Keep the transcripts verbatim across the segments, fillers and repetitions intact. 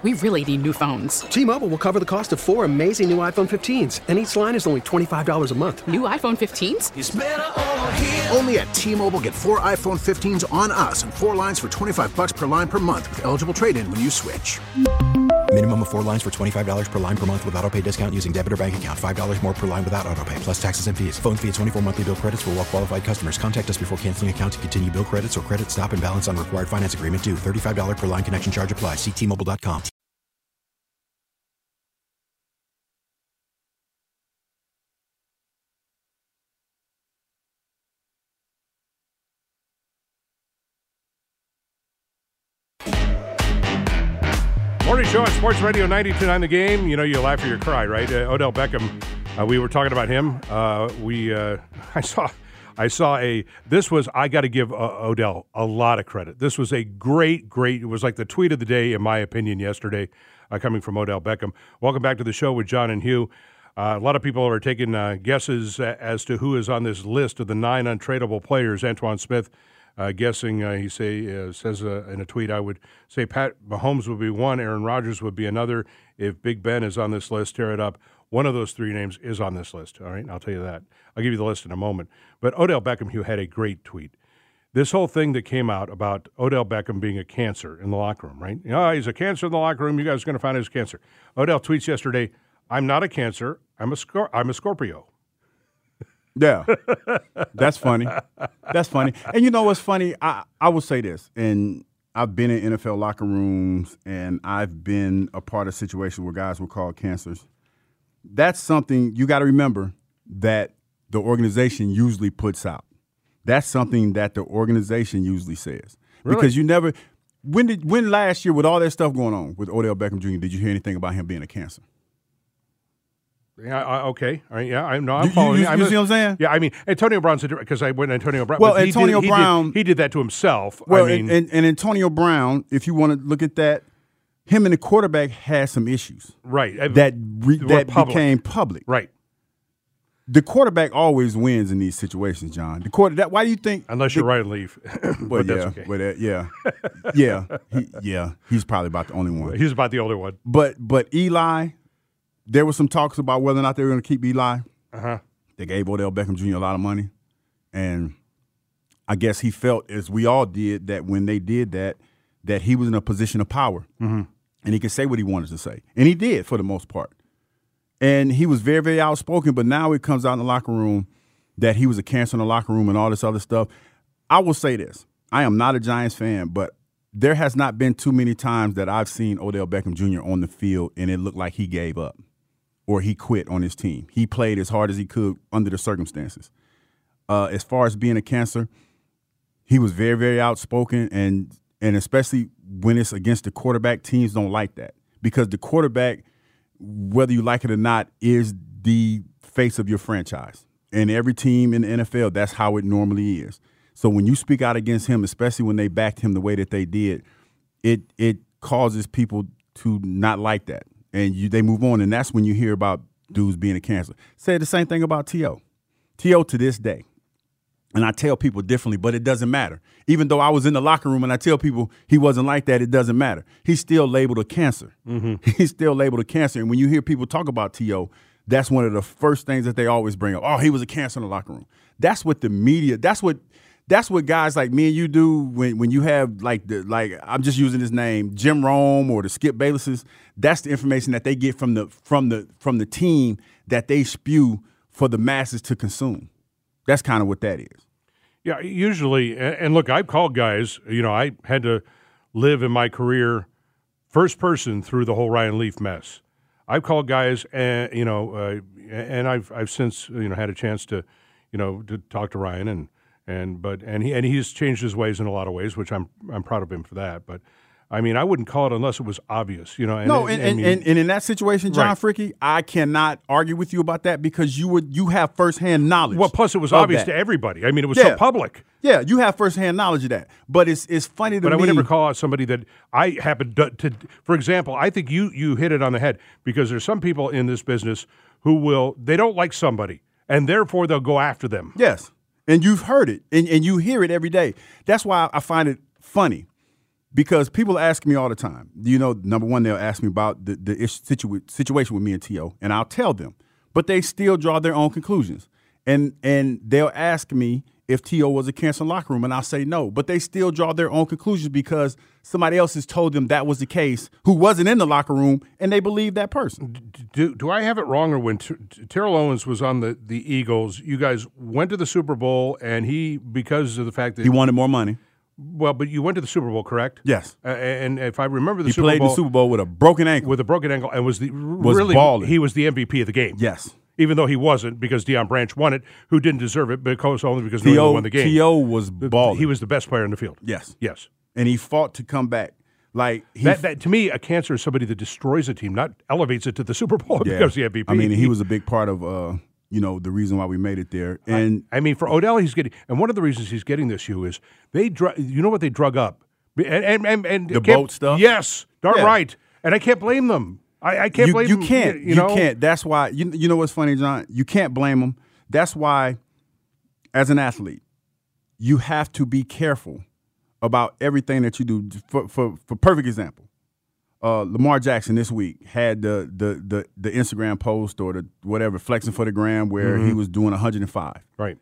We really need new phones. T-Mobile will cover the cost of four amazing new iPhone fifteens, and each line is only twenty-five dollars a month. New iPhone fifteens? It's better over here. Only at T-Mobile, get four iPhone fifteens on us and four lines for twenty-five dollars per line per month with eligible trade-in when you switch. Minimum of four lines for twenty-five dollars per line per month with autopay discount using debit or bank account. five dollars more per line without autopay, plus taxes and fees. Phone fee at twenty-four monthly bill credits for well-qualified customers. Contact us before canceling account to continue bill credits or credit stop and balance on required finance agreement due. thirty-five dollars per line connection charge applies. See T Mobile dot com. Morning show on Sports Radio ninety-two point nine The Game. You know, you laugh or you cry, right? Uh, Odell Beckham, uh, we were talking about him. Uh, we, uh, I saw, I saw a. This was I got to give uh, Odell a lot of credit. This was a great, great. It was like the tweet of the day, in my opinion, yesterday, uh, coming from Odell Beckham. Welcome back to the show with John and Hugh. Uh, a lot of people are taking uh, guesses as to who is on this list of the nine untradeable players. Antoine Smith. Uh, guessing, uh, he say uh, says uh, in a tweet, I would say Pat Mahomes would be one, Aaron Rodgers would be another. If Big Ben is on this list, tear it up. One of those three names is on this list. All right, I'll tell you that. I'll give you the list in a moment. But Odell Beckham, who had a great tweet. This whole thing that came out about Odell Beckham being a cancer in the locker room, right? You know, he's a cancer in the locker room. You guys are going to find out he's cancer. Odell tweets yesterday, I'm not a cancer. I'm a, Scor- I'm a Scorpio. Yeah, that's funny. That's funny. And you know what's funny? I, I will say this, and I've been in N F L locker rooms, and I've been a part of situations where guys were called cancers. That's something you got to remember that the organization usually puts out. That's something that the organization usually says. Really? Because you never – when did when last year with all that stuff going on with Odell Beckham Junior, did you hear anything about him being a cancer? Yeah. Uh, okay. All right. Yeah. I know. I'm you, following. You, you, I'm you a, see what I'm saying? Yeah. I mean, Antonio Brown's because I went Antonio Brown. Well, he Antonio did, he Brown. Did, he did that to himself. Well, I mean, and, and, and Antonio Brown, if you want to look at that, him and the quarterback had some issues. Right. That re, that public. became public. Right. The quarterback always wins in these situations, John. The quarter. That, why do you think? Unless the, you're Ryan Leaf. Well, but yeah, that's okay. but uh, yeah, yeah, he, yeah. He's probably about the only one. He's about the older one. But but Eli, there was some talks about whether or not they were going to keep Eli. Uh-huh. They gave Odell Beckham Junior a lot of money, and I guess he felt, as we all did, that when they did that, that he was in a position of power, mm-hmm. and he could say what he wanted to say, and he did for the most part. And he was very, very outspoken, but now it comes out in the locker room that he was a cancer in the locker room and all this other stuff. I will say this. I am not a Giants fan, but there has not been too many times that I've seen Odell Beckham Junior on the field and it looked like he gave up or he quit on his team. He played as hard as he could under the circumstances. Uh, as far as being a cancer, he was very, very outspoken, and and especially when it's against the quarterback, teams don't like that because the quarterback, whether you like it or not, is the face of your franchise. And every team in the N F L, that's how it normally is. So when you speak out against him, especially when they backed him the way that they did, it it causes people to not like that. And you, they move on, and that's when you hear about dudes being a cancer. Say the same thing about T O T O to this day. And I tell people differently, but it doesn't matter. Even though I was in the locker room and I tell people he wasn't like that, it doesn't matter. He's still labeled a cancer. Mm-hmm. He's still labeled a cancer. And when you hear people talk about T O, that's one of the first things that they always bring up. Oh, he was a cancer in the locker room. That's what the media, that's what that's what guys like me and you do when, when you have like the like I'm just using his name, Jim Rome or the Skip Baylesses. That's the information that they get from the from the from the team that they spew for the masses to consume. That's kind of what that is. Yeah, usually, and look, I've called guys, you know, I had to live in my career first person through the whole Ryan Leaf mess. I've called guys, and you know, uh, and I've I've since you know had a chance to, you know, to talk to Ryan and and but and he and he's changed his ways in a lot of ways, which I'm I'm proud of him for that. But I mean, I wouldn't call it unless it was obvious, you know. And, no, and, and, I mean, and, and in that situation, John right. Fricke, I cannot argue with you about that because you would you have firsthand knowledge. Well, plus it was obvious that. to everybody. I mean, it was yeah. so public. Yeah, you have firsthand knowledge of that. But it's it's funny to but me. But I would never call out somebody that I happen to, to. For example, I think you you hit it on the head because there's some people in this business who will they don't like somebody and therefore they'll go after them. Yes, and you've heard it and, and you hear it every day. That's why I find it funny Because people ask me all the time. You know, number one, they'll ask me about the, the situa- situation with me and T O, and I'll tell them. But they still draw their own conclusions. And and they'll ask me if T O was a cancer in the locker room, and I'll say no. But they still draw their own conclusions because somebody else has told them that was the case who wasn't in the locker room, and they believe that person. Do, do I have it wrong, or when T- Terrell Owens was on the, the Eagles, you guys went to the Super Bowl, and he, because of the fact that He wanted more money. Well, but you went to the Super Bowl, correct? Yes. Uh, and if I remember the he Super played Bowl. the Super Bowl with a broken ankle. With a broken ankle, and was the Was really balling. he was the M V P of the game. Yes. Even though he wasn't, because Deion Branch won it, who didn't deserve it, because only because New England won the game. T O was balling. He was the best player in the field. Yes. Yes. And he fought to come back. Like he that, that to me, a cancer is somebody that destroys a team, not elevates it to the Super Bowl yeah. because the M V P. I mean, he was a big part of uh, you know, the reason why we made it there. And I, I mean, for Odell, he's getting, and one of the reasons he's getting this, Hugh, is they, dr- you know what they drug up, and and and, and the boat stuff. Yes, darn yeah. right, and I can't blame them. I, I can't you, blame you them. Can't, You, you know? can't. That's why. You you know what's funny, John? You can't blame them. That's why, as an athlete, you have to be careful about everything that you do. For for, for perfect example. Uh, Lamar Jackson this week had the, the the the Instagram post or the whatever flexing for the gram where mm-hmm. he was doing one hundred five. Right.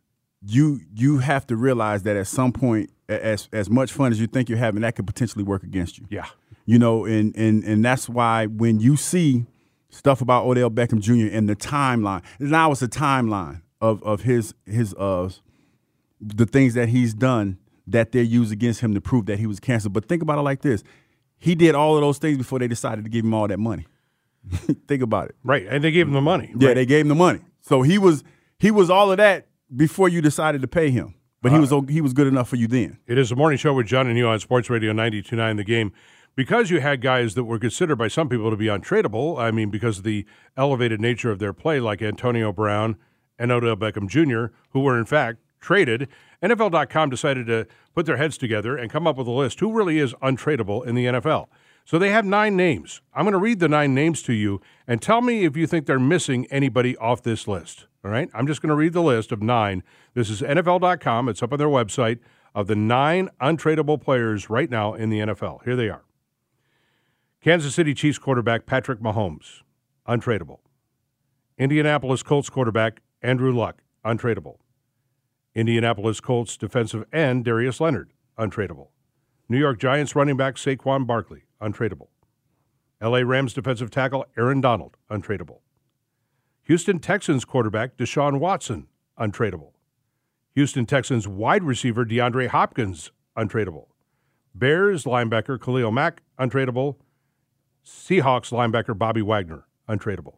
You you have to realize that at some point, as as much fun as you think you're having, that could potentially work against you. Yeah. You know, and and and that's why when you see stuff about Odell Beckham Junior and the timeline, now it's a timeline of of his his uh the things that he's done that they use against him to prove that he was cancer. But think about it like this. He did all of those things before they decided to give him all that money. Think about it. Right, and they gave him the money. Yeah, right. they gave him the money. So he was he was all of that before you decided to pay him. But he uh, was he was good enough for you then. It is the morning show with John and you on Sports Radio ninety-two point nine The Game. Because you had guys that were considered by some people to be untradeable, I mean, because of the elevated nature of their play, like Antonio Brown and Odell Beckham Junior, who were in fact traded, N F L dot com decided to put their heads together and come up with a list who really is untradeable in the N F L. So they have nine names. I'm going to read the nine names to you and tell me if you think they're missing anybody off this list. All right? I'm just going to read the list of nine. This is N F L dot com. It's up on their website of the nine untradeable players right now in the N F L. Here they are. Kansas City Chiefs quarterback Patrick Mahomes, untradeable. Indianapolis Colts quarterback Andrew Luck, untradeable. Indianapolis Colts defensive end Darius Leonard, untradeable. New York Giants running back Saquon Barkley, untradeable. L A Rams defensive tackle Aaron Donald, untradeable. Houston Texans quarterback Deshaun Watson, untradeable. Houston Texans wide receiver DeAndre Hopkins, untradeable. Bears linebacker Khalil Mack, untradeable. Seahawks linebacker Bobby Wagner, untradeable.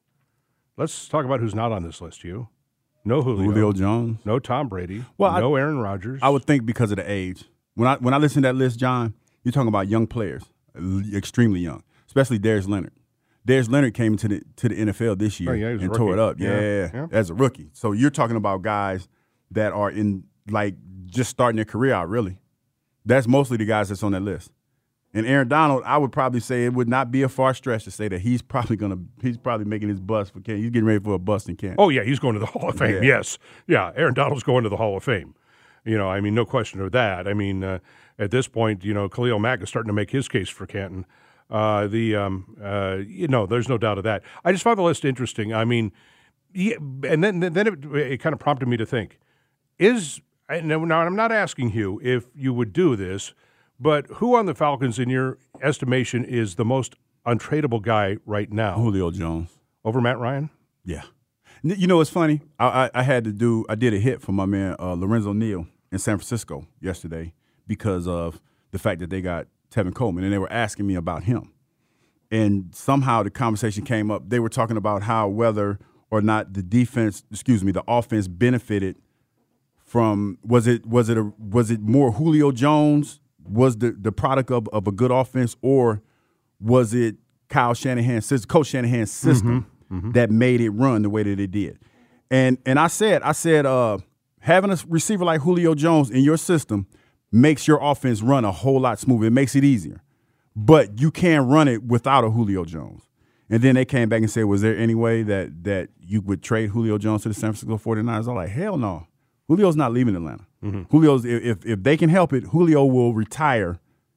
Let's talk about who's not on this list, Hugh. No Julio. Julio Jones. No Tom Brady. Well, no I, Aaron Rodgers. I would think because of the age. When I when I listen to that list, John, you're talking about young players, extremely young, especially Darius Leonard. Darius Leonard came into the to the N F L this year oh, yeah, and tore it up. Yeah, yeah, yeah, as a rookie. So you're talking about guys that are in like just starting their career out. Really, that's mostly the guys that's on that list. And Aaron Donald, I would probably say it would not be a far stretch to say that he's probably gonna he's probably making his bust for Kansas. He's getting ready for a bust in Kansas. Oh yeah, he's going to the Hall of Fame. Yeah. Yes, yeah, Aaron Donald's going to the Hall of Fame. You know, I mean, no question of that. I mean, uh, at this point, you know, Khalil Mack is starting to make his case for Canton. Uh, the um, uh, you know, there's no doubt of that. I just found the list interesting. I mean, yeah, and then then it, it kind of prompted me to think: is now I'm not asking you if you would do this, but who on the Falcons, in your estimation, is the most untradeable guy right now? Julio Jones over Matt Ryan. Yeah. You know, it's funny. I, I, I had to do. I did a hit for my man uh, Lorenzo Neal in San Francisco yesterday because of the fact that they got Tevin Coleman, and they were asking me about him. And somehow the conversation came up. They were talking about how whether or not the defense, excuse me, the offense benefited from was it was it a, was it more Julio Jones was the, the product of, of a good offense, or was it Kyle Shanahan's system, Coach Shanahan's system mm-hmm, mm-hmm. that made it run the way that it did? And and I said I said uh, having a receiver like Julio Jones in your system makes your offense run a whole lot smoother. It makes it easier. But you can't run it without a Julio Jones. And then they came back and said, was there any way that that you would trade Julio Jones to the San Francisco forty-niners? I'm like, hell no. Julio's not leaving Atlanta. Mm-hmm. Julio's if if they can help it, Julio will retire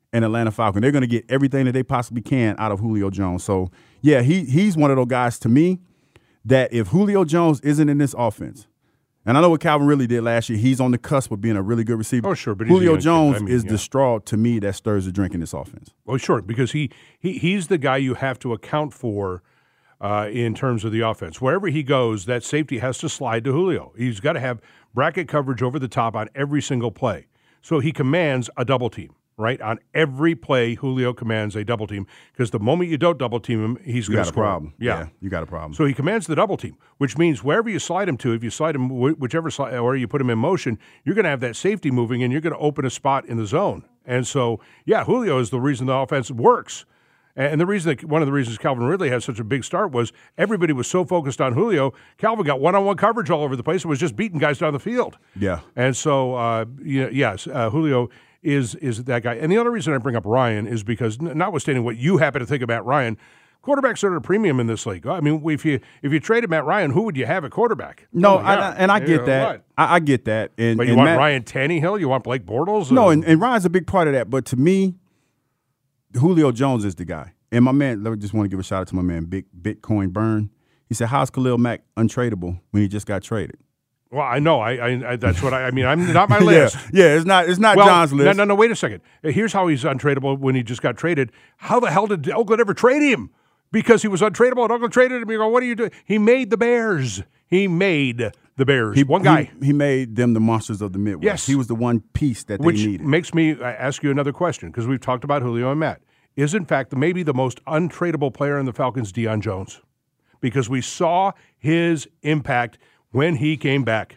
an Atlanta Falcon. They're going to get everything that they possibly can out of Julio Jones. So, yeah, he he's one of those guys to me that if Julio Jones isn't in this offense, and I know what Calvin Ridley did last year, he's on the cusp of being a really good receiver. Oh, sure. But he's Julio a young Jones kid. I mean, is yeah. the straw to me that stirs the drink in this offense. Oh, sure, because he, he he's the guy you have to account for uh, in terms of the offense. Wherever he goes, that safety has to slide to Julio. He's got to have bracket coverage over the top on every single play. So he commands a double team, right? On every play, Julio commands a double team because the moment you don't double team him, he's You going got to a score. problem. Yeah. you got a problem. So he commands the double team, which means wherever you slide him to, if you slide him wh- whichever slide, or you put him in motion, you're going to have that safety moving and you're going to open a spot in the zone. And so, yeah, Julio is the reason the offense works. And the reason that one of the reasons Calvin Ridley had such a big start was everybody was so focused on Julio. Calvin got one-on-one coverage all over the place and was just beating guys down the field. Yeah. And so, uh, yeah, yes, uh, Julio is is that guy. And the other reason I bring up Ryan is because, notwithstanding what you happen to think about Ryan, quarterbacks are at a premium in this league. I mean, if you if you traded Matt Ryan, who would you have at quarterback? No, Oh, yeah. I, and I You get know, that. what? I, I get that. And, But you and want Matt, Ryan Tannehill? You want Blake Bortles? No, Uh, and, and Ryan's a big part of that. But to me, Julio Jones is the guy. And my man, I just want to give a shout out to my man, Big Bitcoin Burn. He said, "How's Khalil Mack untradeable when he just got traded?" well, I know. I, I, I that's what I, I mean. I'm not my list. yeah, yeah, it's not. It's not Well, John's list. No, no, no. Wait a second. Here's how he's untradeable when he just got traded. How the hell did Oakland ever trade him? Because he was untradeable, and Oakland traded him. You go, what are you doing? He made the Bears. He made the Bears. He, one guy. He, he made them the monsters of the Midwest. Yes. He was the one piece that Which they needed. makes me uh, ask you another question, because we've talked about Julio and Matt. Is, in fact, maybe the most untradeable player in the Falcons, Deion Jones? Because we saw his impact when he came back.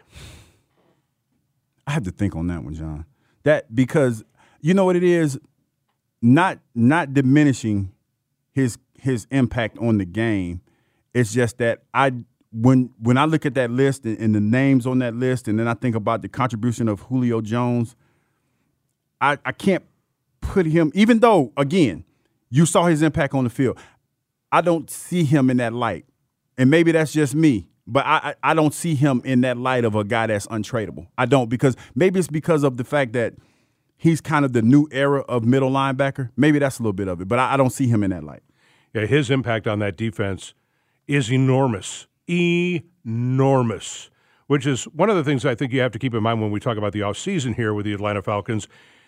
I have to think on that one, John. That because you know what it is, not not diminishing his his impact on the game. It's just that I when when I look at that list and, and the names on that list, and then I think about the contribution of Julio Jones, I, I can't put him. Even though, again, you saw his impact on the field, I don't see him in that light, and maybe that's just me. But I, I I don't see him in that light of a guy that's untradeable. I don't, because maybe it's because of the fact that he's kind of the new era of middle linebacker. Maybe that's a little bit of it, but I, I don't see him in that light. Yeah, his impact on that defense is enormous, enormous, which is one of the things I think you have to keep in mind when we talk about the offseason here with the Atlanta Falcons.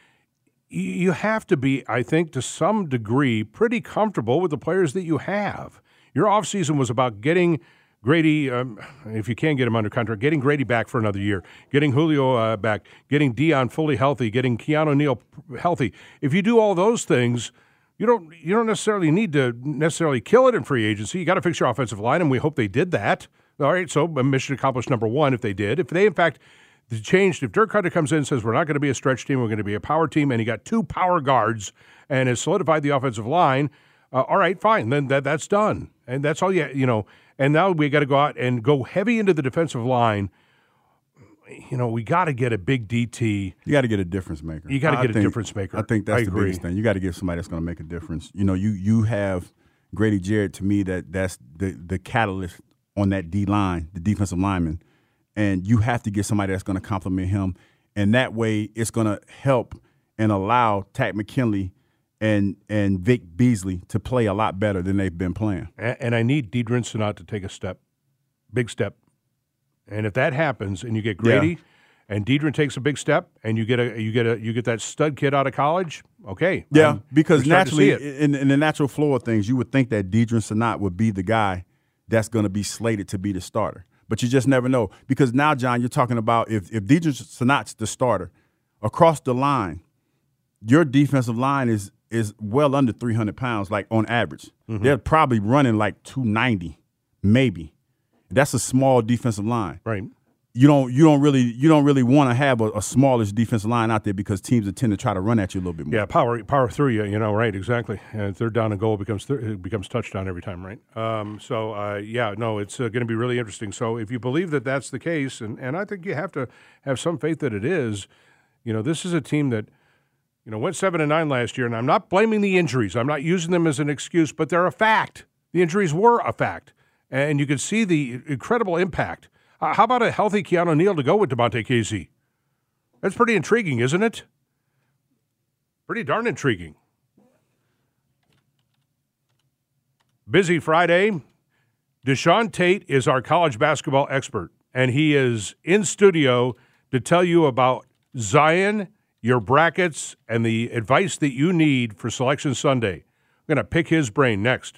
You have to be, I think, to some degree, pretty comfortable with the players that you have. Your offseason was about getting Grady, um, if you can get him under contract, getting Grady back for another year, getting Julio uh, back, getting Deion fully healthy, getting Keanu Neal healthy. If you do all those things, you don't you don't necessarily need to necessarily kill it in free agency. You got to fix your offensive line, and we hope they did that. All right, so mission accomplished number one if they did. If they, in fact, changed, if Dirk Cutter comes in and says we're not going to be a stretch team, we're going to be a power team, and he got two power guards and has solidified the offensive line, uh, all right, fine, then that that's done. And that's all you, you know. And now we got to go out and go heavy into the defensive line. You know, we got to get a big D T. You got to get a difference maker. You got to I get think- a difference maker. I think that's I the agree. biggest thing. You got to get somebody that's going to make a difference. You know, you you have Grady Jarrett, to me, that that's the the catalyst on that D line, the defensive lineman, and you have to get somebody that's going to complement him, and that way it's going to help and allow Takk McKinley and and Vic Beasley to play a lot better than they've been playing. And, and I need Deidrin Sanat to take a step, big step. And if that happens, and you get Grady, Yeah. and Deidrin takes a big step, and you get a you get a you get that stud kid out of college, okay. Yeah, um, because we're starting to see naturally, it. in, in the natural flow of things, you would think that Deidrin Sanat would be the guy that's going to be slated to be the starter. But you just never know. Because now, John, you're talking about if, if Deidrin Sanat's the starter, across the line, your defensive line is is well under three hundred pounds, like on average. Mm-hmm. They're probably running like two ninety, maybe. That's a small defensive line. Right. You don't you don't really you don't really want to have a, a smallish defensive line out there because teams tend to try to run at you a little bit more. Yeah, power power through you, you know, right, exactly. And third down and goal becomes thir- it becomes touchdown every time, right? Um, so, uh, yeah, no, it's uh, going to be really interesting. So if you believe that that's the case, and, and I think you have to have some faith that it is, you know, this is a team that, you know, went seven and nine last year, and I'm not blaming the injuries. I'm not using them as an excuse, but they're a fact. The injuries were a fact. And you can see the incredible impact. Uh, how about a healthy Keanu Neal to go with Devontae Casey? That's pretty intriguing, isn't it? Pretty darn intriguing. Busy Friday. Deshaun Tate is our college basketball expert, and he is in studio to tell you about Zion, your brackets, and the advice that you need for Selection Sunday. I'm going to pick his brain next.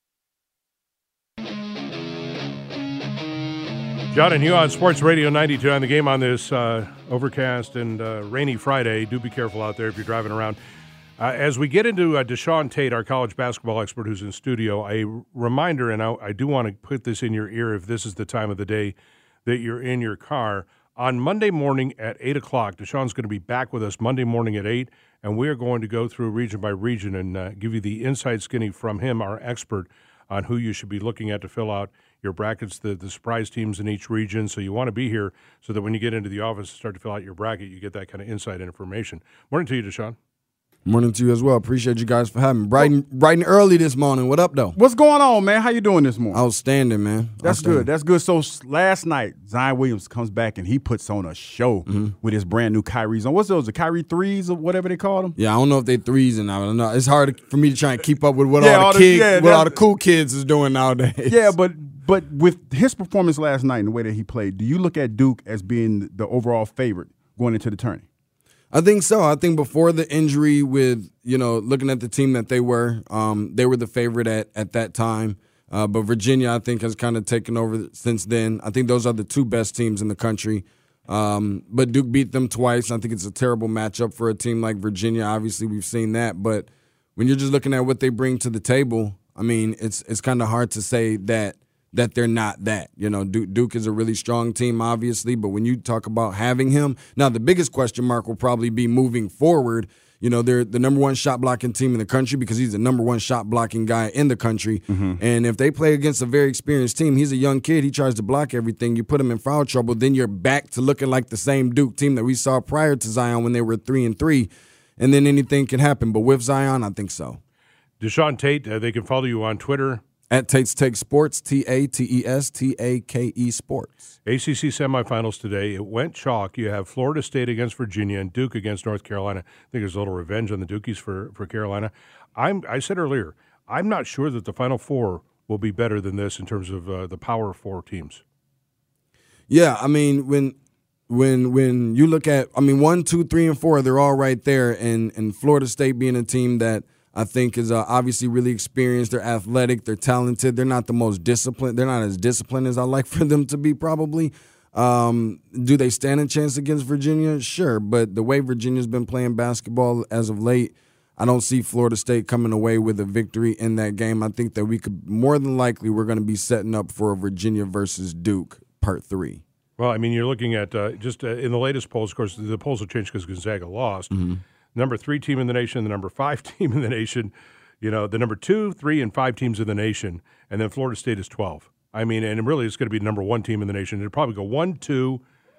John and Hugh on Sports Radio ninety-two on the game on this uh, overcast and uh, rainy Friday. Do be careful out there if you're driving around. Uh, as we get into uh, Deshaun Tate, our college basketball expert who's in studio, a reminder, and I, I do want to put this in your ear if this is the time of the day that you're in your car. On Monday morning at eight o'clock, Deshaun's going to be back with us Monday morning at eight, and we are going to go through region by region and uh, give you the inside skinny from him, our expert, on who you should be looking at to fill out your brackets, the, the surprise teams in each region. So you want to be here so that when you get into the office and start to fill out your bracket, you get that kind of inside information. Morning to you, Deshaun. Morning to you as well. Appreciate you guys for having me. Bright and, bright and early this morning. What up, though? What's going on, man? How you doing this morning? Outstanding, man. That's Outstanding. good. That's good. So last night, Zion Williams comes back and he puts on a show mm-hmm. with his brand new Kyrie's on. What's those? The Kyrie threes or whatever they call them? Yeah, I don't know if they threes and I don't know. It's hard for me to try and keep up with what yeah, all the all the, kids, yeah, what all the cool kids is doing nowadays. Yeah, but but with his performance last night and the way that he played, do you look at Duke as being the overall favorite going into the tourney? I think so. I think before the injury with, you know, looking at the team that they were, um, they were the favorite at, at that time. Uh, but Virginia, I think, has kind of taken over since then. I think those are the two best teams in the country. Um, but Duke beat them twice. I think it's a terrible matchup for a team like Virginia. Obviously, we've seen that. But when you're just looking at what they bring to the table, I mean, it's it's kind of hard to say that that they're not that. You know, Duke, Duke is a really strong team, obviously, but when you talk about having him, now the biggest question mark will probably be moving forward. You know, they're the number one shot blocking team in the country because he's the number one shot blocking guy in the country. Mm-hmm. And if they play against a very experienced team, he's a young kid, he tries to block everything, you put him in foul trouble, then you're back to looking like the same Duke team that we saw prior to Zion when they were three and three, and then anything can happen. But with Zion, I think so. Deshaun Tate, uh, they can follow you on Twitter. At Tate's Take Sports, T A T E S T A K E Sports. A C C semifinals today. It went chalk. You have Florida State against Virginia and Duke against North Carolina. I think there's a little revenge on the Dukies for, for Carolina. I'm, I said earlier, I'm not sure that the Final Four will be better than this in terms of uh, the Power Four teams. Yeah, I mean, when when when you look at, I mean, one, two, three, and four, they're all right there. And, and Florida State being a team that I think is uh, obviously really experienced. They're athletic. They're talented. They're not the most disciplined. They're not as disciplined as I like for them to be probably. Um, do they stand a chance against Virginia? Sure. But the way Virginia's been playing basketball as of late, I don't see Florida State coming away with a victory in that game. I think that we could, more than likely, we're going to be setting up for a Virginia versus Duke part three. Well, I mean, you're looking at uh, just uh, in the latest polls, of course, the polls will change because Gonzaga lost. Mm-hmm. Number three team in the nation, the number five team in the nation, you know, the number two, three, and five teams in the nation, and then Florida State is twelve. I mean, and really it's going to be the number one team in the nation. It'll probably go one, two,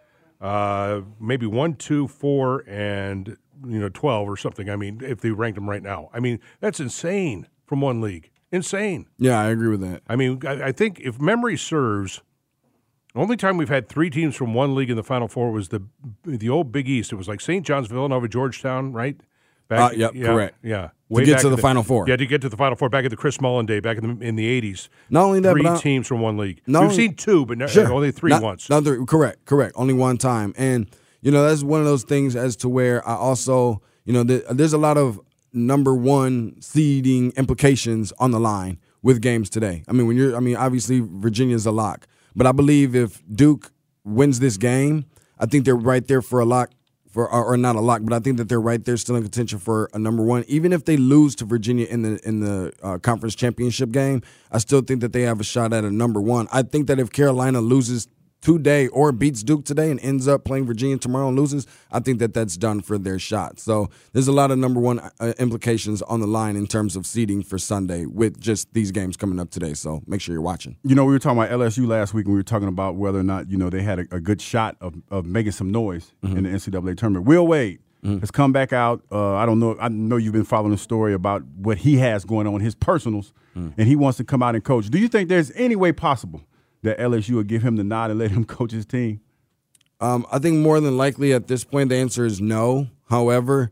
uh, maybe one, two, four, and, you know, twelve or something. I mean, if they ranked them right now. I mean, that's insane from one league. Insane. Yeah, I agree with that. I mean, I, I think if memory serves, the only time we've had three teams from one league in the Final Four was the the old Big East. It was like Saint John's, Villanova, Georgetown, right? Back, uh, yep, yeah, correct. Yeah, Way to get to the, the Final Four. Yeah, to get to the Final Four back at the Chris Mullin day, back in the in the eighties. Not only that, three but teams from one league. We've only, seen two, but no, sure. only three not, once. Not three, correct, correct. Only one time, and you know that's one of those things as to where I also, you know, the, there's a lot of number one seeding implications on the line with games today. I mean, when you're, I mean, obviously Virginia's a lock, but I believe if Duke wins this game, I think they're right there for a lock, for or, or not a lock, but I think that they're right there still in contention for a number one. Even if they lose to Virginia in the in the uh, conference championship game, I still think that they have a shot at a number one. I think that if Carolina loses today or beats Duke today and ends up playing Virginia tomorrow and loses, I think that that's done for their shot. So there's a lot of number one uh, implications on the line in terms of seeding for Sunday with just these games coming up today. So make sure you're watching. You know, we were talking about L S U last week, and we were talking about whether or not, you know, they had a, a good shot of, of making some noise mm-hmm. in the N C double A tournament. Will Wade mm-hmm. has come back out. Uh, I don't know. I know you've been following the story about what he has going on, his personals, mm-hmm. and he wants to come out and coach. Do you think there's any way possible that L S U would give him the nod and let him coach his team? Um, I think more than likely at this point the answer is no. However,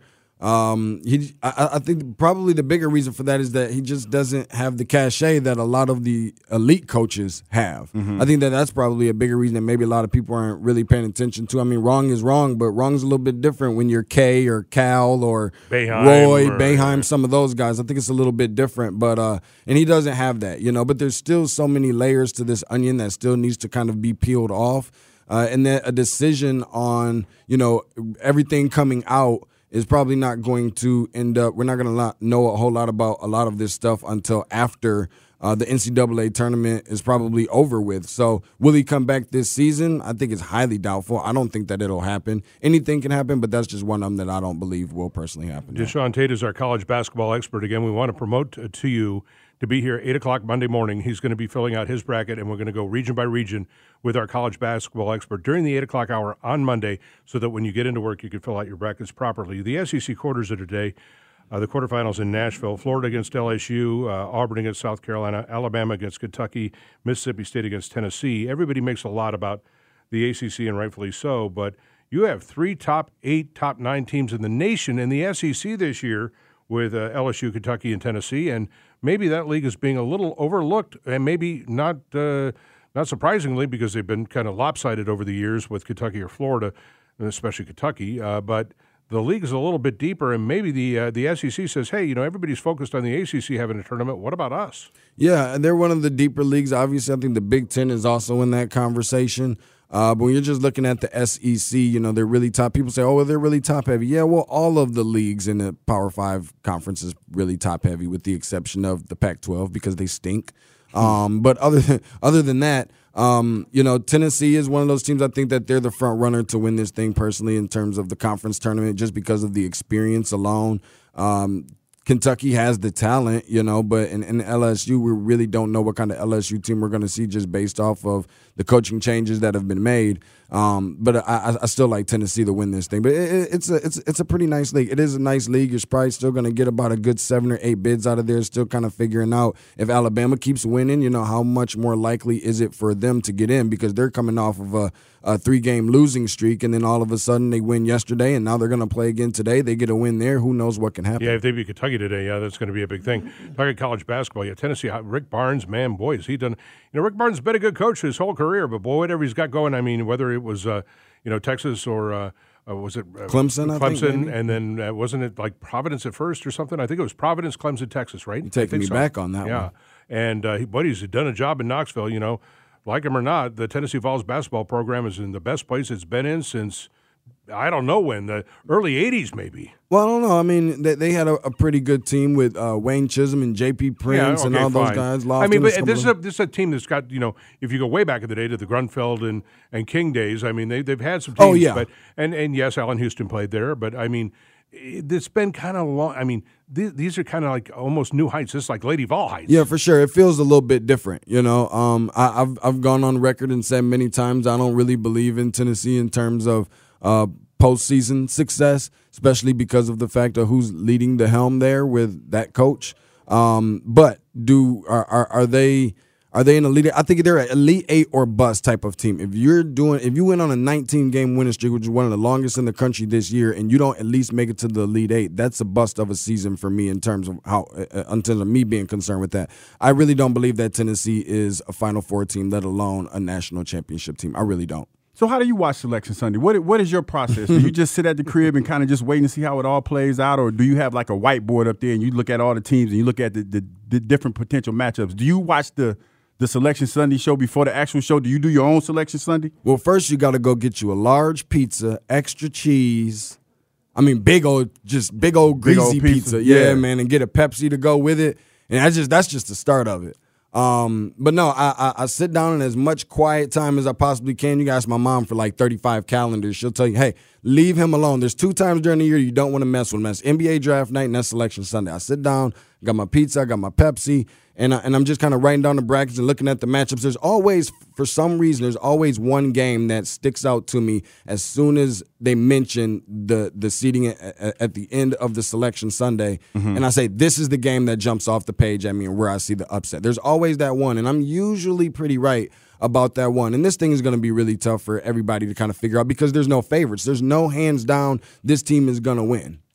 Um, he, I, I think probably the bigger reason for that is that he just doesn't have the cachet that a lot of the elite coaches have. Mm-hmm. I think that that's probably a bigger reason that maybe a lot of people aren't really paying attention to. I mean, wrong is wrong, but wrong is a little bit different when you're Kay or Cal or Boeheim Roy, or, Boeheim, some of those guys. I think it's a little bit different, but uh, and he doesn't have that, you know. But there's still so many layers to this onion that still needs to kind of be peeled off, uh, and that a decision on, you know, everything coming out is probably not going to end up – we're not going to know a whole lot about a lot of this stuff until after uh, the N C double A tournament is probably over with. So will he come back this season? I think it's highly doubtful. I don't think that it'll happen. Anything can happen, but that's just one of them that I don't believe will personally happen. Deshaun Tate is our college basketball expert. Again, we want to promote to you to be here eight o'clock Monday morning. He's going to be filling out his bracket, and we're going to go region by region with our college basketball expert during the eight o'clock hour on Monday so that when you get into work, you can fill out your brackets properly. The S E C quarters are today. Uh, the quarterfinals in Nashville, Florida against L S U, uh, Auburn against South Carolina, Alabama against Kentucky, Mississippi State against Tennessee. Everybody makes a lot about the A C C, and rightfully so, but you have three top eight, top nine teams in the nation in the S E C this year with uh, L S U, Kentucky, and Tennessee, and maybe that league is being a little overlooked, and maybe not uh, not surprisingly because they've been kind of lopsided over the years with Kentucky or Florida, and especially Kentucky. Uh, but the league is a little bit deeper, and maybe the uh, the S E C says, hey, you know, everybody's focused on the A C C having a tournament. What about us? Yeah, and they're one of the deeper leagues. Obviously, I think the Big Ten is also in that conversation. Uh, but when you're just looking at the S E C, you know, they're really top. People say, oh, well, they're really top heavy. Yeah, well, all of the leagues in the Power Five conference is really top heavy with the exception of the Pac twelve because they stink. Um, but other than, other than that, um, you know, Tennessee is one of those teams I think that they're the front runner to win this thing personally in terms of the conference tournament just because of the experience alone. Um Kentucky has the talent, you know, but in, in L S U, we really don't know what kind of L S U team we're going to see just based off of the coaching changes that have been made. Um, but I, I still like Tennessee to win this thing. But it, it's a it's it's a pretty nice league. It is a nice league. You're probably still going to get about a good seven or eight bids out of there. Still kind of figuring out if Alabama keeps winning, you know, how much more likely is it for them to get in because they're coming off of a, a three-game losing streak, and then all of a sudden they win yesterday, and now they're going to play again today. They get a win there. Who knows what can happen? Yeah, if they beat Kentucky today, yeah, that's going to be a big thing. Talking college basketball, yeah, Tennessee, Rick Barnes, man, boy, has he done. You know, Rick Barnes has been a good coach his whole career, but boy, whatever he's got going, I mean, whether it was, uh, you know, Texas or uh, uh, was it uh, Clemson? Clemson, I think, and then uh, wasn't it like Providence at first or something? I think it was Providence, Clemson, Texas, right? You're taking me so. back on that yeah. one. Yeah, and uh, he, but he's done a job in Knoxville, you know. Like him or not, the Tennessee Vols basketball program is in the best place it's been in since, I don't know when, the early eighties maybe. Well, I don't know. I mean, they, they had a, a pretty good team with uh, Wayne Chisholm and J P. Prince yeah, okay, and all fine. those guys. I mean, but this is, a, a, this is a team that's got, you know, if you go way back in the day to the Grunfeld and, and King days, I mean, they, they've had some teams. Oh, yeah. But, and, and yes, Allen Houston played there, but I mean, it's been kind of long. I mean, th- these are kind of like almost new heights. This is like Lady Vol heights. Yeah, for sure. It feels a little bit different. You know, um, I, I've I've gone on record and said many times I don't really believe in Tennessee in terms of uh, postseason success, especially because of the fact of who's leading the helm there with that coach. Um, but do are, are are they? Are they an elite? I think they're an elite eight or bust type of team. If you're doing, if you went on a nineteen game winning streak, which is one of the longest in the country this year, and you don't at least make it to the elite eight, that's a bust of a season for me in terms of how, uh, in terms of me being concerned with that. I really don't believe that Tennessee is a Final Four team, let alone a national championship team. I really don't. So how do you watch Selection Sunday? What What is your process? Do you just sit at the crib and kind of just wait and see how it all plays out, or do you have like a whiteboard up there and you look at all the teams and you look at the, the, the different potential matchups? Do you watch the the Selection Sunday show before the actual show? Do you do your own Selection Sunday? Well, first you got to go get you a large pizza, extra cheese. I mean, big old, just big old greasy big old pizza. pizza. Yeah, Yeah. man, and get a Pepsi to go with it. And that's just that's just the start of it. Um, but no, I, I I sit down in as much quiet time as I possibly can. You guys, my mom for like thirty-five calendars. She'll tell you, hey, leave him alone. There's two times during the year you don't want to mess with him. That's N B A draft night and that's Selection Sunday. I sit down, got my pizza, I got my Pepsi, and I, and I'm just kind of writing down the brackets and looking at the matchups. There's always, for some reason, there's always one game that sticks out to me as soon as they mention the the seating at, at, at the end of the Selection Sunday, mm-hmm. and I say this is the game that jumps off the page at me and where I see the upset. There's always that one, and I'm usually pretty right about that one. And this thing is going to be really tough for everybody to kind of figure out because there's no favorites. There's no hands down this team is going to win.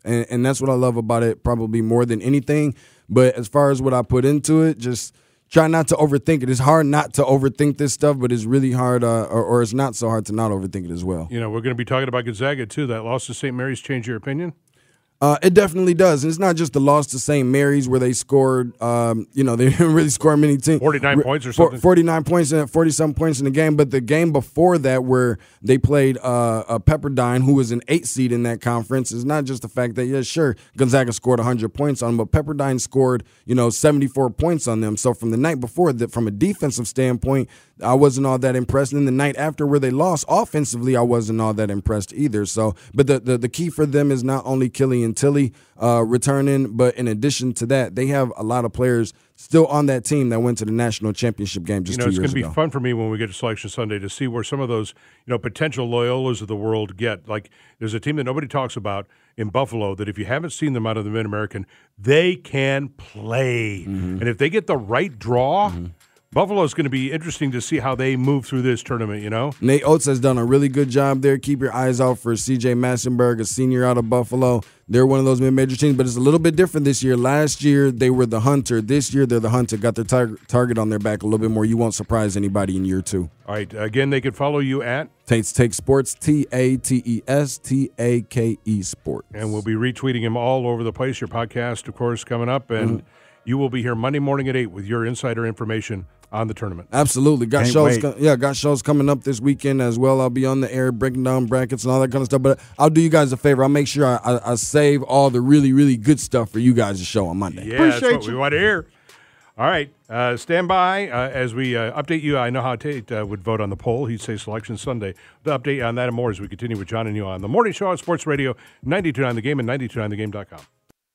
and, and that's what I love about it probably more than anything. But as far as what I put into it, just try not to overthink it. It's hard not to overthink this stuff, but it's really hard, uh, or, or it's not so hard to not overthink it as well. You know, we're going to be talking about Gonzaga, too. That loss to Saint Mary's changed your opinion? Uh, it definitely does. And it's not just the loss to Saint Mary's where they scored, um, you know, they didn't really score many teams. forty-nine points or something? forty-nine points and forty-some points in the game. But the game before that where they played uh, uh, Pepperdine, who was an eight seed in that conference, is not just the fact that, yeah, sure, Gonzaga scored one hundred points on them, but Pepperdine scored, you know, seventy-four points on them. So from the night before, that from a defensive standpoint, I wasn't all that impressed. And then the night after where they lost, offensively, I wasn't all that impressed either. So, but the, the, the key for them is not only Killian Tilly uh, returning, but in addition to that, they have a lot of players still on that team that went to the national championship game just you know, two years ago. It's going to be fun for me when we get to Selection Sunday to see where some of those, you know, potential Loyolas of the world get. Like, there's a team that nobody talks about in Buffalo that if you haven't seen them out of the Mid-American, they can play. Mm-hmm. And if they get the right draw, mm-hmm. Buffalo is going to be interesting to see how they move through this tournament, you know? Nate Oates has done a really good job there. Keep your eyes out for C J Massenberg, a senior out of Buffalo. They're one of those mid-major teams, but it's a little bit different this year. Last year, they were the hunter. This year, they're the hunter. Got their tar- target on their back a little bit more. You won't surprise anybody in year two. All right. Again, they can follow you at? Tates Take Sports, T A T E S T A K E Sports. And we'll be retweeting him all over the place. Your podcast, of course, coming up. And mm-hmm. you will be here Monday morning at eight with your insider information on the tournament. Absolutely. Got Can't shows com- yeah, got shows coming up this weekend as well. I'll be on the air breaking down brackets and all that kind of stuff. But I'll do you guys a favor. I'll make sure I, I, I save all the really, really good stuff for you guys to show on Monday. Yeah, Appreciate that's what you. we want to hear. All right. Uh, stand by uh, as we uh, update you. I know how Tate uh, would vote on the poll. He'd say Selection Sunday. The update on that and more as we continue with John and you on the Morning Show on Sports Radio ninety-two point nine The Game and ninety-two point nine the game dot com.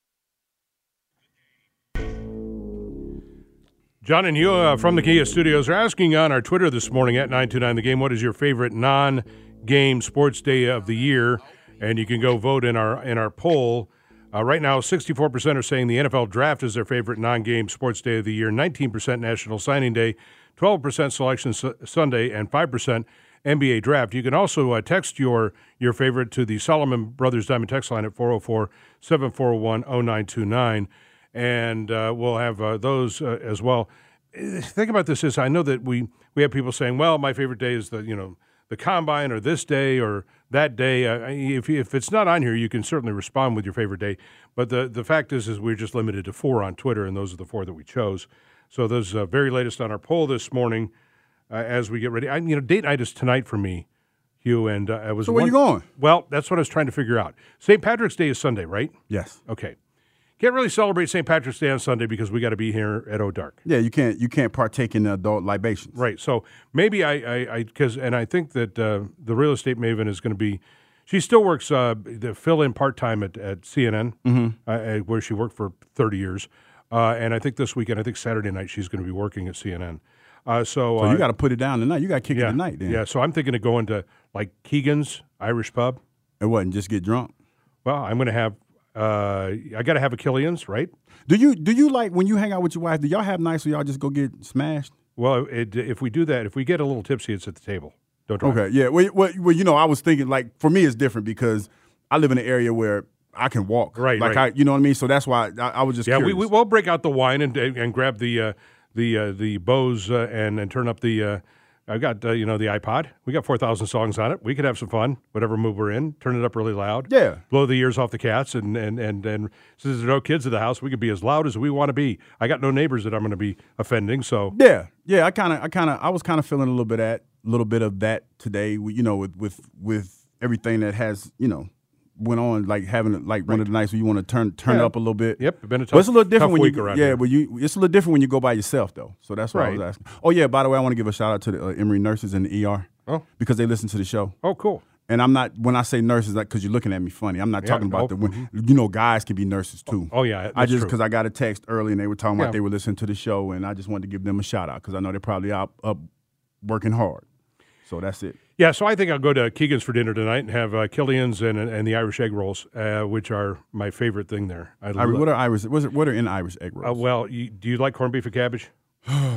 John and Hugh uh, from the Kia Studios are asking on our Twitter this morning at nine two nine The Game, what is your favorite non-game sports day of the year? And you can go vote in our in our poll. Uh, right now, sixty-four percent are saying the N F L Draft is their favorite non-game sports day of the year, nineteen percent National Signing Day, twelve percent Selection Su- Sunday, and five percent N B A Draft. You can also uh, text your your favorite to the Solomon Brothers Diamond text line at four oh four, seven four one, oh nine two nine. And uh, we'll have uh, those uh, as well. The thing about this is I know that we, we have people saying, well, my favorite day is the, you know, the combine or this day or that day. Uh, if if it's not on here, you can certainly respond with your favorite day. But the, the fact is is we're just limited to four on Twitter, and those are the four that we chose. So those uh, very latest on our poll this morning uh, as we get ready. I, you know, date night is tonight for me, Hugh, and uh, I was. So where one, you going? Well, that's what I was trying to figure out. Saint Patrick's Day is Sunday, right? Yes. Okay. Can't really celebrate Saint Patrick's Day on Sunday because we got to be here at O'Dark. Yeah, you can't you can't partake in adult libations. Right. So maybe I I because and I think that uh, the real estate maven is going to be. She still works uh, the fill in part time at, at C N N, mm-hmm. uh, where she worked for thirty years, uh, and I think this weekend, I think Saturday night, she's going to be working at C N N. Uh, so so uh, you got to put it down tonight. You got to kick yeah, it tonight. Then. Yeah. So I'm thinking of going to like Keegan's Irish Pub. It wasn't just get drunk. Well, I'm going to have. Uh, I got to have a Killian's, right? Do you do you like when you hang out with your wife? Do y'all have nights where y'all just go get smashed? Well, it, if we do that, if we get a little tipsy, it's at the table. Don't drive. Okay, yeah. Well, well, well, you know, I was thinking like for me, it's different because I live in an area where I can walk. Right, like right. I, you know what I mean. So that's why I, I was just yeah. curious. We, we will break out the wine and and grab the uh, the uh, the Bose uh, and and turn up the. Uh, I've got uh, you know the iPod. We got four thousand songs on it. We could have some fun, whatever mood we're in. Turn it up really loud. Yeah. Blow the ears off the cats, and and and and since there's no kids in the house, we can be as loud as we want to be. I got no neighbors that I'm going to be offending. So yeah, yeah. I kind of, I kind of, I was kind of feeling a little bit at, a little bit of that today. You know, with with with everything that has, you know, went on, like having like right. one of the nights where you want to turn turn yeah. it up a little bit. Yep, been a tough, but it's a little different when week you around yeah, here. but you it's a little different when you go by yourself though. So that's what right. I was asking. Oh yeah, by the way, I want to give a shout out to the uh, Emory nurses in the E R. Oh, because they listen to the show. Oh, cool. And I'm not when I say nurses, like because you're looking at me funny. I'm not yeah, talking about oh, the when mm-hmm. you know guys can be nurses too. Oh, oh yeah, that's I just true. because I got a text early and they were talking yeah. about they were listening to the show, and I just wanted to give them a shout out because I know they're probably out up working hard. So that's it. Yeah, so I think I'll go to Keegan's for dinner tonight and have uh, Killian's and and the Irish egg rolls, uh, which are my favorite thing there. I Irish, what are Irish? What are, what are in Irish egg rolls? Uh, well, you, do you like corned beef and cabbage?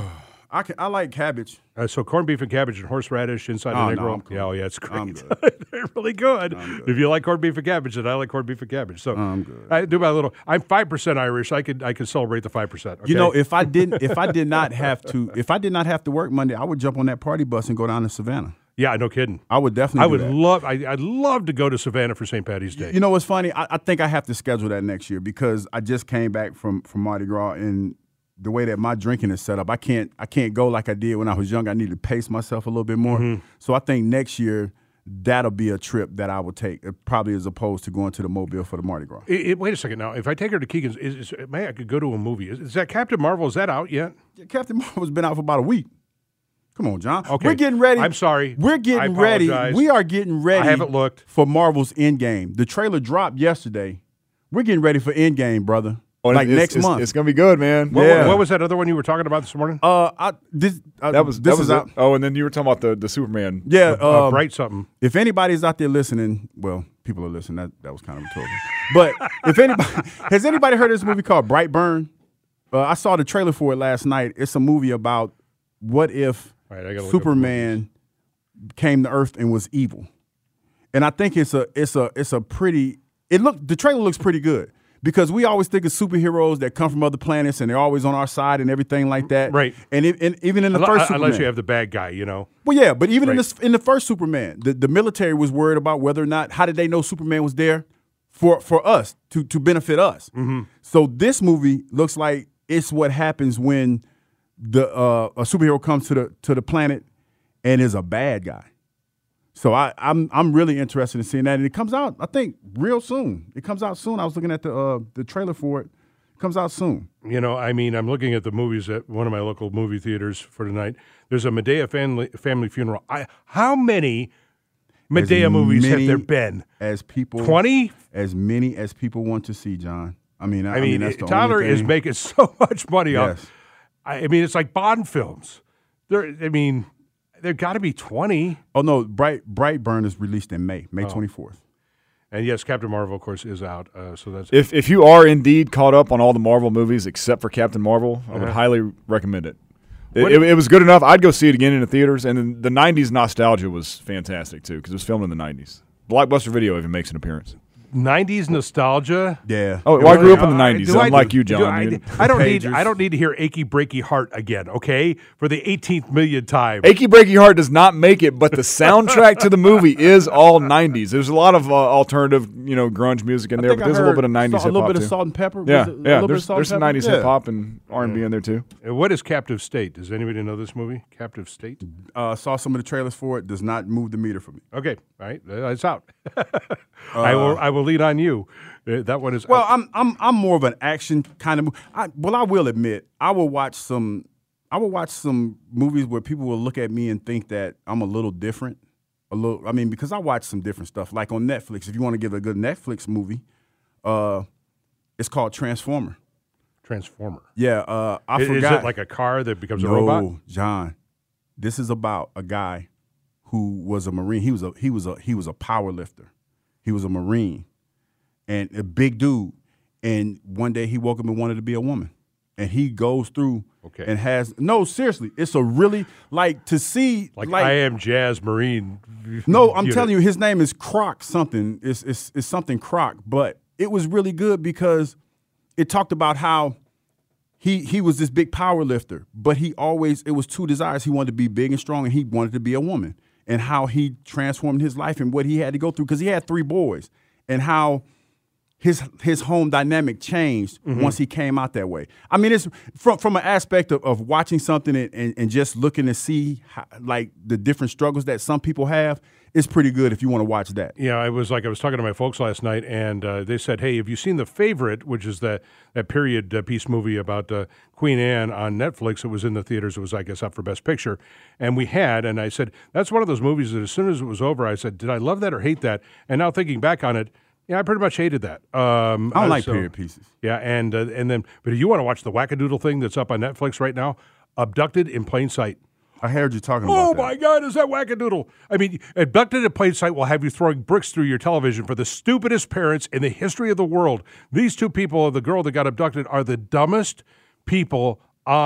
I can. I like cabbage. Uh, so corned beef and cabbage and horseradish inside Oh, an egg no, roll. I'm cool. Yeah, oh yeah, it's I'm great. good. They're really good. good. If you like corned beef and cabbage, then I like corned beef and cabbage. So I'm good. I do my little. I'm five percent Irish. I could I could celebrate the five percent. You know, if I didn't, if I did not have to, if I did not have to work Monday, I would jump on that party bus and go down to Savannah. Yeah, no kidding. I would definitely. I do would that. love. I, I'd love to go to Savannah for Saint Patty's Day. You know what's funny? I, I think I have to schedule that next year because I just came back from from Mardi Gras, and the way that my drinking is set up, I can't I can't go like I did when I was young. I need to pace myself a little bit more. Mm-hmm. So I think next year that'll be a trip that I will take, uh, probably as opposed to going to the Mobile for the Mardi Gras. It, it, wait a second now. If I take her to Keegan's, is, is, may I could go to a movie? Is, is that Captain Marvel? Is that out yet? Yeah, Captain Marvel's been out for about a week. Come on, John. Okay. We're getting ready. I'm sorry. We're getting I ready. apologize. We are getting ready. I haven't looked. For Marvel's Endgame. The trailer dropped yesterday. We're getting ready for Endgame, brother. Oh, like it's, next it's, month. It's gonna be good, man. What, Yeah. what was that other one you were talking about this morning? Uh, I, this uh, That was this that was is it. out. Oh, and then you were talking about the, the Superman. Yeah, uh, uh, Bright something. If anybody's out there listening, well, people are listening. That that was kind of rhetorical. But if anybody has anybody heard of this movie called Brightburn? Uh, I saw the trailer for it last night. It's a movie about what if All right, I gotta look up Superman came to Earth and was evil. And I think it's a it's a it's a pretty it look the trailer looks pretty good. Because we always think of superheroes that come from other planets and they're always on our side and everything like that. Right. And, it, and even in the Unless, first unless Superman. you have the bad guy, you know. Well, yeah, but even in, Right. the, in the first Superman, the, the military was worried about whether or not, how did they know Superman was there for, for us, to, to benefit us. Mm-hmm. So this movie looks like it's what happens when the uh, a superhero comes to the to the planet and is a bad guy. So I, I'm I'm really interested in seeing that, and it comes out I think real soon. It comes out soon. I was looking at the uh, the trailer for it. It comes out soon. You know, I mean, I'm looking at the movies at one of my local movie theaters for tonight. There's a Medea family family funeral. I, how many Medea As movies have many there been? As people twenty? As many as people want to see, John. I mean, I, I mean, that's the Tyler only is thing. making so much money off. Yes. I, I mean, it's like Bond films. There, I mean, there got to be twenty. Oh no, Bright Brightburn is released in May, May twenty fourth. And yes, Captain Marvel, of course, is out. Uh, so that's If if you are indeed caught up on all the Marvel movies except for Captain Marvel, I would Uh-huh. highly recommend it. It, What- it. it was good enough. I'd go see it again in the theaters, and then the nineties nostalgia was fantastic too because it was filmed in the nineties. Blockbuster Video even makes an appearance. nineties nostalgia. Yeah. Oh, well, I grew up in the Uh, nineties, do I- unlike you, do John. I, You- I don't need. Pagers. I don't need to hear "Achy Breaky Heart" again. Okay, for the eighteenth millionth time. Achy Breaky Heart does not make it, but the soundtrack to the movie is all nineties. There's a lot of uh, alternative, you know, grunge music in I there, think but I there's a little heard bit of nineties sa- hip A little hop bit too. of salt and pepper. Yeah, Was it a yeah. little bit of There's, salt there's and some pepper? nineties Yeah. hip hop and R and B in there too. Uh, What is Captive State? Does anybody know this movie? Captive State. Uh, saw some of the trailers for it. Does not move the meter for me. Okay, all right, uh, it's out. I will. I will lead on you. Uh, that one is Well, out. I'm I'm I'm more of an action kind of. I, well, I will admit, I will watch some. I will watch some movies where people will look at me and think that I'm a little different. A little. I mean, because I watch some different stuff, like on Netflix. If you want to give a good Netflix movie, uh, it's called Transformer. Transformer. Yeah, uh, I Is, is forgot. it like a car that becomes no, a robot? John. This is about a guy who was a Marine. He was a he was a he was a power lifter. He was a Marine, and a big dude. And one day he woke up and wanted to be a woman. And he goes through Okay. and has no seriously. It's a really like to see Like, I am Jazz Marine. no, I'm unit. telling you, his name is Croc something. It's, it's, it's something Croc, but it was really good because it talked about how he he was this big power lifter, but he always, it was two desires. He wanted to be big and strong, and he wanted to be a woman, and how he transformed his life and what he had to go through because he had three boys, and how his his home dynamic changed Mm-hmm. once he came out that way. I mean, it's from from an aspect of, of watching something and, and, and just looking to see how, like the different struggles that some people have. It's pretty good if you want to watch that. Yeah, I was like I was talking to my folks last night, and uh, they said, "Hey, have you seen The Favorite?" Which is that that period uh, piece movie about uh, Queen Anne on Netflix. It was in the theaters. It was, I guess, up for Best Picture, and we had. And I said, "That's one of those movies that as soon as it was over, I said, did I love that or hate that?" And now thinking back on it, yeah, I pretty much hated that. Um, I don't uh, like so- period pieces. Yeah, and uh, and then, but if you want to watch the Wackadoodle thing that's up on Netflix right now, Abducted in Plain Sight. I heard you talking Oh about that. my God, is that wackadoodle? I mean, Abducted in Plain Sight will have you throwing bricks through your television for the stupidest parents in the history of the world. These two people, the girl that got abducted, are the dumbest people on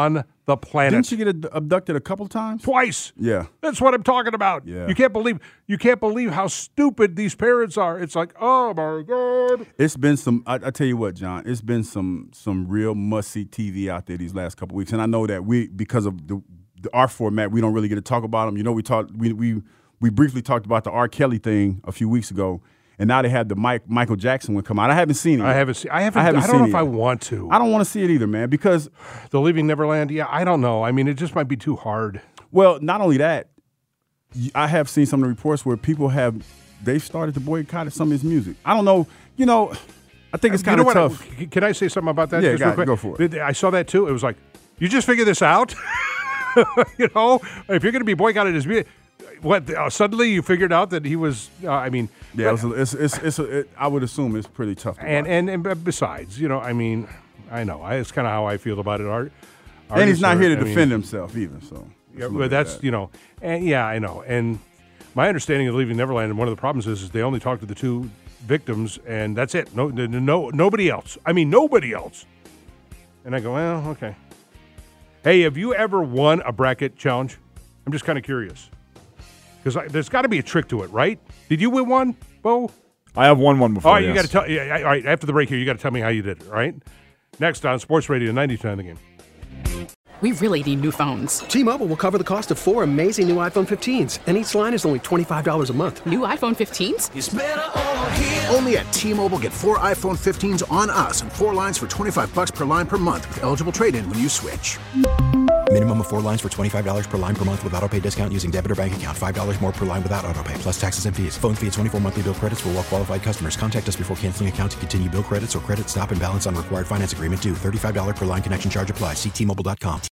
the planet. Didn't you get ad- abducted a couple times? Twice. Yeah. That's what I'm talking about. Yeah. You can't believe you can't believe how stupid these parents are. It's like, oh my God. It's been some. I, I tell you what, John. It's been some some real must see T V out there these last couple weeks, and I know that we because of the, the our format, we don't really get to talk about them. You know, we talked we we we briefly talked about the R. Kelly thing a few weeks ago, and now they had the Mike Michael Jackson one come out. I haven't seen it. I yet. haven't seen. I haven't. I haven't I don't seen know it if I yet. want to. I don't want to see it either, man, because The Leaving Neverland. Yeah, I don't know. I mean, it just might be too hard. well, not only that, y- I have seen some of the reports where people have they've started to boycott some of his music. I don't know. You know, I think it's You kind know of what? tough. C- Can I say something about that? Yeah, just go- real quick? go for it. I saw that too. It was like, you just figure this out. You know, if you're going to be boycotted his music, what? Uh, suddenly you figured out that he was. Uh, I mean, Yeah, it was a, it's it's, it's a, it, I would assume it's pretty tough. To and, watch. and and besides, you know, I mean, I know I, it's kind of how I feel about it. Art, and he's not artists here are- to I mean, defend himself either. So Yeah, let's look but at that's that. you know, and yeah, I know. And my understanding of Leaving Neverland, and one of the problems is, is they only talk to the two victims, and that's it. No, no, no, nobody else. I mean, nobody else. And I go, well, okay. Hey, have you ever won a bracket challenge? I'm just kind of curious because there's got to be a trick to it, right? Did you win one, Bo? I have won one before. All right, you yes. got to tell. Yeah, all right, after the break here, you got to tell me how you did it. All right. Next on Sports Radio ninety-two The Game. We really need new phones. T-Mobile will cover the cost of four amazing new iPhone fifteens, and each line is only twenty-five dollars a month. New iPhone fifteens? Only at T-Mobile, get four iPhone fifteens on us and four lines for twenty-five bucks per line per month with eligible trade-in when you switch. Minimum of four lines for twenty-five dollars per line per month with autopay discount using debit or bank account. five dollars more per line without autopay, plus taxes and fees. Phone fee at twenty-four monthly bill credits for well-qualified customers. Contact us before canceling account to continue bill credits or credit stop and balance on required finance agreement due. thirty-five dollars per line connection charge applies. See T Mobile dot com.